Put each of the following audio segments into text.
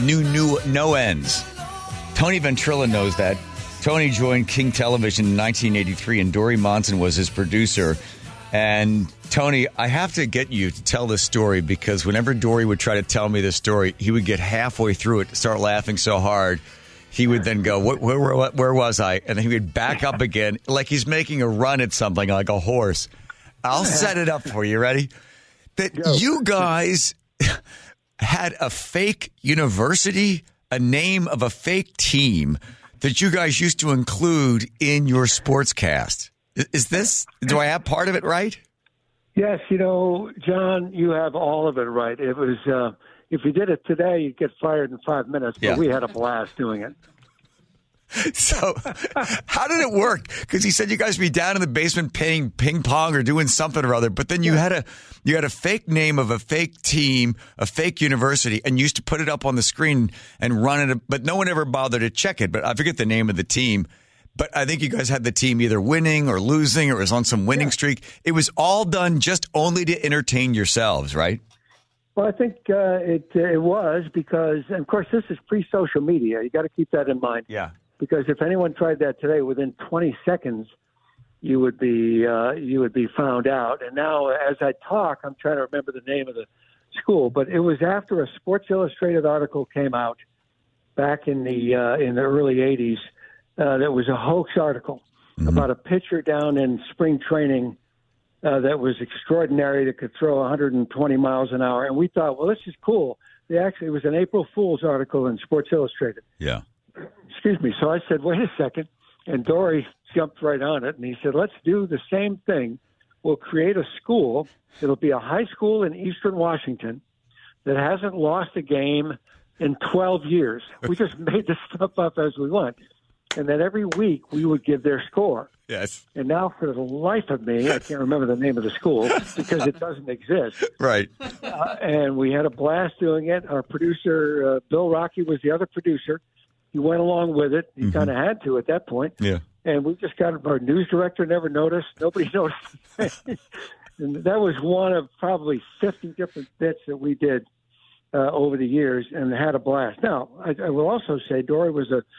knew no ends. Tony Ventrilla knows that. Tony joined King Television in 1983, and Dory Monson was his producer. And Tony, I have to get you to tell this story because whenever Dory would try to tell me this story, he would get halfway through it, start laughing so hard. He would then go, where was I? And then he would back up again like he's making a run at something like a horse. I'll set it up for you. Ready? That you guys had a fake university, a name of a fake team that you guys used to include in your sportscast. Do I have part of it right? Yes, John, you have all of it right. It was, if you did it today, you'd get fired in 5 minutes, but we had a blast doing it. So how did it work? Because he said you guys would be down in the basement playing ping pong or doing something or other, but then you had a fake name of a fake team, a fake university, and you used to put it up on the screen and run it, but no one ever bothered to check it. But I forget the name of the team. But I think you guys had the team either winning or losing or it was on some winning streak. It was all done just only to entertain yourselves, right? Well, I think it was because, and of course, this is pre-social media. You got to keep that in mind. Yeah. Because if anyone tried that today, within 20 seconds, you would be found out. And now, as I talk, I'm trying to remember the name of the school, but it was after a Sports Illustrated article came out back in the early '80s. That was a hoax article about a pitcher down in spring training that was extraordinary, that could throw 120 miles an hour. And we thought, well, this is cool. It was an April Fool's article in Sports Illustrated. Yeah. Excuse me. So I said, wait a second. And Dory jumped right on it. And he said, let's do the same thing. We'll create a school. It'll be a high school in Eastern Washington that hasn't lost a game in 12 years. We just made this stuff up as we went. And then every week we would give their score. Yes. And now, for the life of me, I can't remember the name of the school because it doesn't exist. Right. And we had a blast doing it. Our producer, Bill Rocky, was the other producer. He went along with it. He kind of had to at that point. Yeah. And we just got our news director never noticed. Nobody noticed. And that was one of probably 50 different bits that we did over the years and had a blast. Now, I will also say Dory was a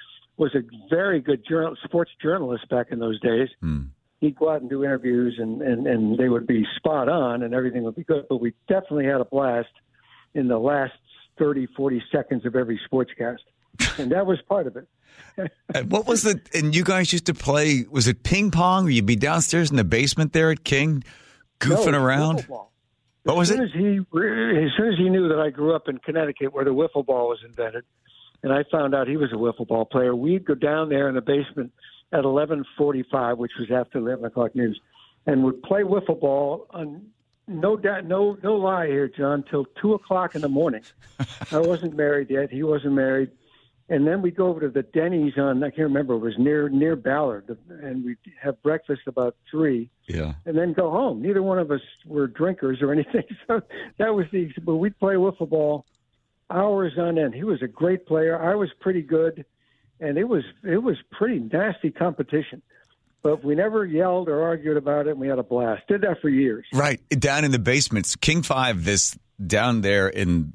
very good sports journalist back in those days. He'd go out and do interviews, and they would be spot on, and everything would be good. But we definitely had a blast in the last 30, 40 seconds of every sportscast, and that was part of it. And what was and you guys used to play, was it ping pong, or you'd be downstairs in the basement there at King goofing around? Wiffle ball. What was it? As soon as he knew that I grew up in Connecticut where the wiffle ball was invented, and I found out he was a wiffle ball player, we'd go down there in the basement at 11:45, which was after 11 o'clock news, and would play wiffle ball on no lie here, John, till 2 o'clock in the morning. I wasn't married yet. He wasn't married. And then we'd go over to the Denny's I can't remember, it was near Ballard, and we'd have breakfast about 3. Yeah. And then go home. Neither one of us were drinkers or anything. So that was but we'd play wiffle ball hours on end. He was a great player. I was pretty good, and it was pretty nasty competition. But we never yelled or argued about it, and we had a blast. Did that for years. Right. Down in the basements. King 5, this down there in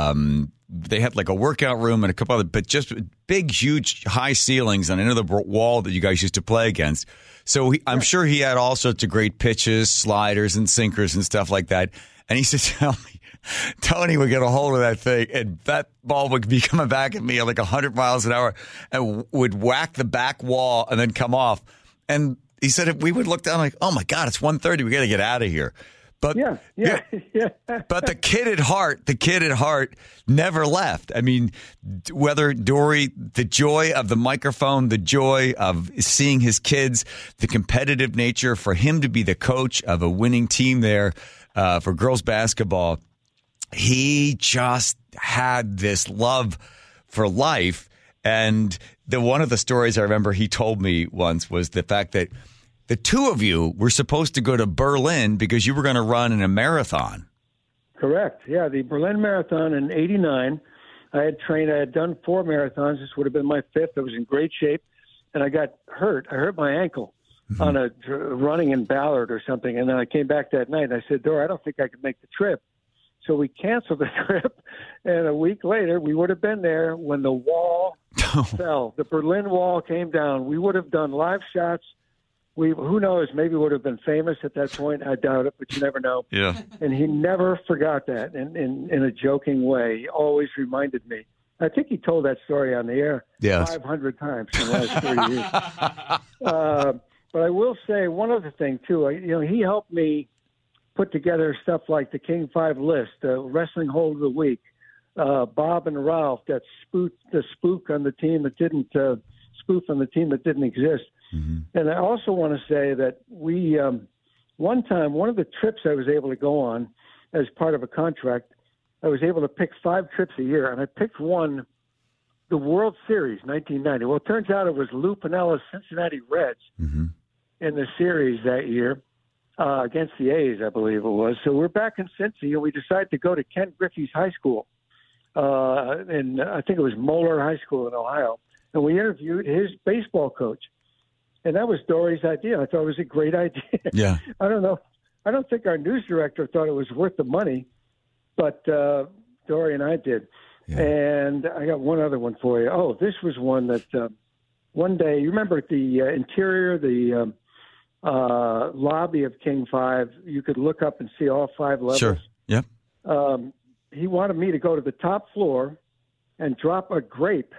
they had like a workout room and a couple other, but just big, huge, high ceilings on another wall that you guys used to play against. So I'm sure he had all sorts of great pitches, sliders and sinkers and stuff like that. And he said, tell me, Tony would get a hold of that thing, and that ball would be coming back at me at like 100 miles an hour and would whack the back wall and then come off. And he said, we would look down like, oh my God, it's 1:30. We got to get out of here. But yeah. But the kid at heart never left. I mean, whether Dory, the joy of the microphone, the joy of seeing his kids, the competitive nature for him to be the coach of a winning team there for girls basketball, he just had this love for life. And one of the stories I remember he told me once was the fact that the two of you were supposed to go to Berlin because you were going to run in a marathon. Correct. Yeah, the Berlin Marathon in '89. I had trained. I had done 4 marathons. This would have been my 5th. I was in great shape, and I got hurt. I hurt my ankle on running in Ballard or something. And then I came back that night, and I said, Dora, I don't think I can make the trip. So we canceled the trip, and a week later, we would have been there when the wall fell. The Berlin Wall came down. We would have done live shots. Who knows, maybe would have been famous at that point. I doubt it, but you never know. Yeah. And he never forgot that in a joking way. He always reminded me. I think he told that story on the air 500 times in the last 30 years. But I will say one other thing, too. He helped me put together stuff like the King 5 list, Wrestling Hold of the Week, Bob and Ralph, that spook on the team that didn't spoof on the team that didn't exist. Mm-hmm. And I also want to say that we one time, one of the trips I was able to go on as part of a contract, I was able to pick 5 trips a year, and I picked one, the World Series, 1990. Well, it turns out it was Lou Pinella's Cincinnati Reds in the series that year. Against the A's, I believe it was. So we're back in Cincy, and we decided to go to Ken Griffey's high school. And I think it was Moeller High School in Ohio. And we interviewed his baseball coach. And that was Dory's idea. I thought it was a great idea. Yeah. I don't know. I don't think our news director thought it was worth the money, but Dory and I did. Yeah. And I got one other one for you. Oh, this was one that one day, you remember the interior, the lobby of King 5, you could look up and see all 5 levels. Sure. Yep. He wanted me to go to the top floor and drop a grape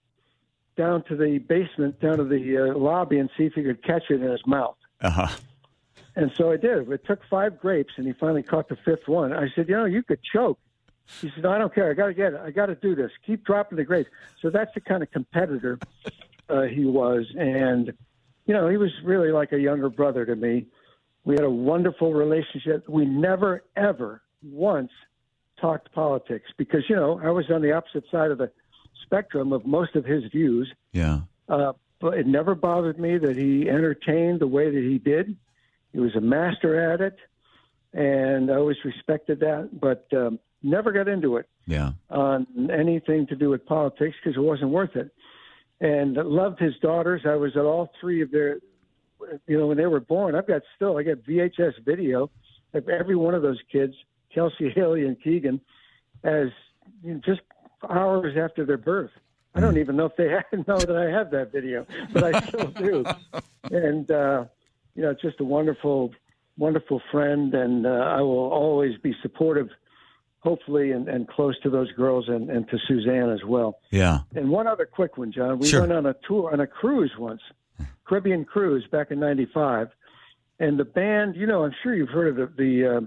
down to the basement, down to the lobby, and see if he could catch it in his mouth. Uh-huh. And so I did. It took 5 grapes, and he finally caught the 5th one. I said, you could choke. He said, no, I don't care. I got to get it. I got to do this. Keep dropping the grapes. So that's the kind of competitor he was. And he was really like a younger brother to me. We had a wonderful relationship. We never, ever once talked politics because, I was on the opposite side of the spectrum of most of his views. Yeah. But it never bothered me that he entertained the way that he did. He was a master at it, and I always respected that, but never got into it on anything to do with politics because it wasn't worth it. And loved his daughters. I was at all 3 of their, when they were born. I got VHS video of every one of those kids, Kelsey, Haley, and Keegan, as just hours after their birth. I don't even know if they know that I have that video, but I still do. And, just a wonderful, wonderful friend, and I will always be supportive, hopefully, and close to those girls and to Suzanne as well. Yeah. And one other quick one, John. We went on a tour, on a cruise once, Caribbean cruise back in '95, and the band, I'm sure you've heard of the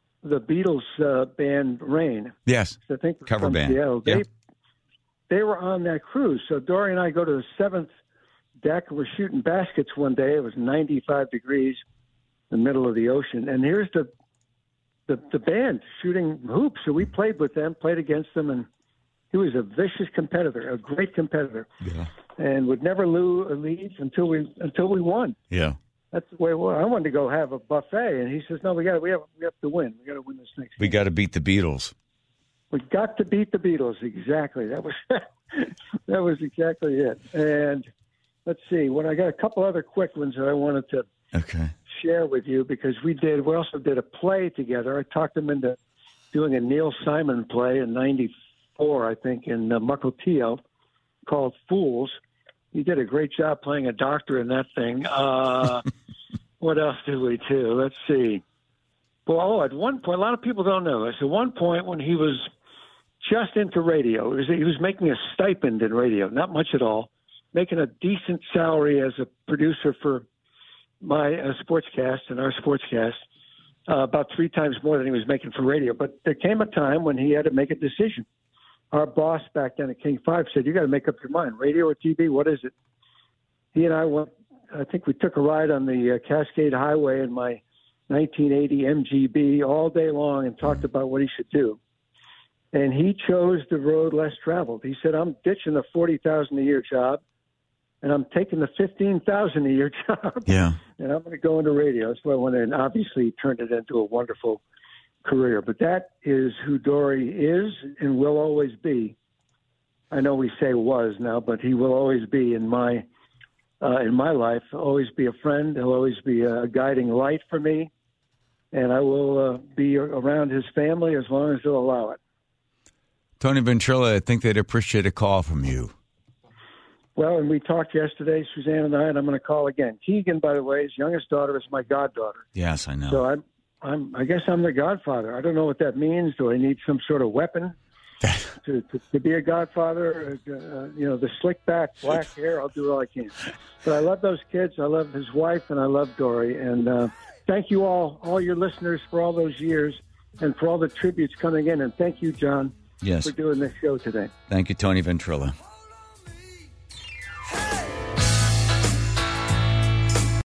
Beatles band Rain. Yes. I think cover band. Seattle. They were on that cruise. So Dory and I go to the 7th deck. We're shooting baskets one day. It was 95 degrees in the middle of the ocean. And here's the band shooting hoops. So we played with them, played against them, and he was a vicious competitor, a great competitor, and would never leave until we won. Yeah. That's the way it was. I wanted to go have a buffet, and he says, "No, we have to win. We got to win this next. We got to beat the Beatles. We got to beat the Beatles." Exactly. That was exactly it. And let's see. When I got a couple other quick ones that I wanted to share with you because we also did a play together. I talked him into doing a Neil Simon play in '94, I think, in Mukilteo called Fools. He did a great job playing a doctor in that thing. What else did we do? Let's see. Well, at one point, a lot of people don't know this. At one point, when he was just into radio, he was making a stipend in radio, not much at all, making a decent salary as a producer for my sportscast and our sportscast, about 3 times more than he was making for radio. But there came a time when he had to make a decision. Our boss back then at King 5 said, "You got to make up your mind, radio or TV, what is it?" He and I went, I think we took a ride on the Cascade Highway in my 1980 MGB all day long and talked about what he should do. And he chose the road less traveled. He said, "I'm ditching the $40,000 a year job, and I'm taking the $15,000 a year job. Yeah. And I'm going to go into radio." So I went in, and obviously turned it into a wonderful career. But that is who Dory is and will always be. I know we say was now, but he will always be in my life. Always be a friend. He'll always be a guiding light for me. and I will be around his family as long as they'll allow it. Tony Ventrilla, I think they'd appreciate a call from you. Well, and we talked yesterday, Suzanne and I'm going to call again. Keegan, by the way, his youngest daughter is my goddaughter. Yes, I know. So I guess I'm the godfather. I don't know what that means. Do I need some sort of weapon to be a godfather? The slick back, black hair, I'll do all I can. But I love those kids. I love his wife, and I love Dory. And thank you all your listeners, for all those years and for all the tributes coming in. And thank you, John, yes, for doing this show today. Thank you, Tony Ventrilla.